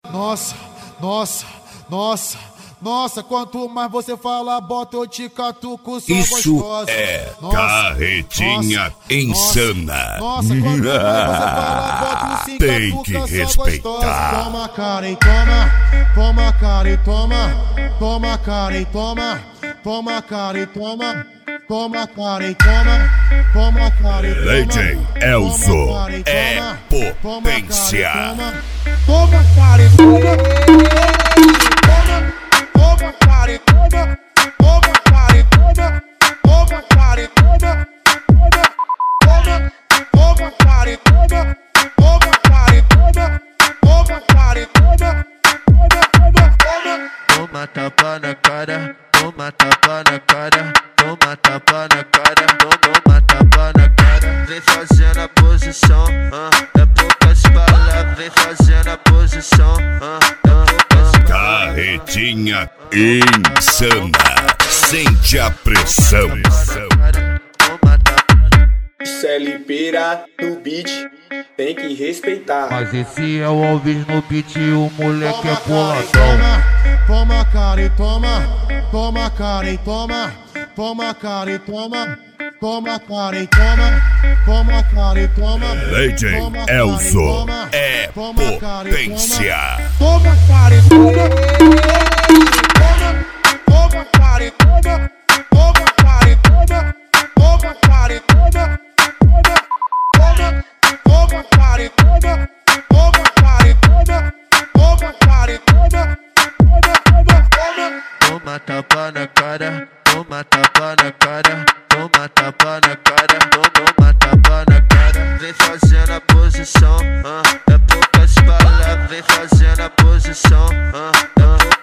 Nossa, nossa, nossa, nossa, quanto mais você fala, bota eu te catuco, sou isso gostosa. É nossa, carretinha nossa, insana. Nossa, quanto mais você fala, bota o sim Tem catuca, que sou respeitar. gostosa. Toma cara e toma, toma cara e toma, toma cara e toma, toma cara e toma, toma cara e toma, toma cara e toma. DJ Elzo é potência. Toma cara e toma, toma cara e toma, toma cara e toma, toma cara e toma, toma cara e toma, toma cara e toma, toma cara e toma, toma tapa na cara, toma tapa na cara, toma tapa na cara, toma tapa na cara. Vem fazendo a posição, é poucas palavras. Vem fazendo a posição, é poucas palavras. Carretinha insana, sente a pressão. CLPira no beat, tem que respeitar. Mas esse é o Alves no beat, o moleque é boladão. Toma cara e toma, toma cara e toma, toma cara e toma, toma cara e toma, toma cara e toma. DJ Elzo é potência. Toma cara e toma, toma cara e toma, toma cara e toma, toma cara e toma, toma cara e toma, toma cara e toma, toma cara e toma. Toma tapa na cara, toma tapa na cara, toma tapa na cara, toma tapa na cara. Vem fazendo a posição, é poucas palavras. Vem fazendo a posição, é poucas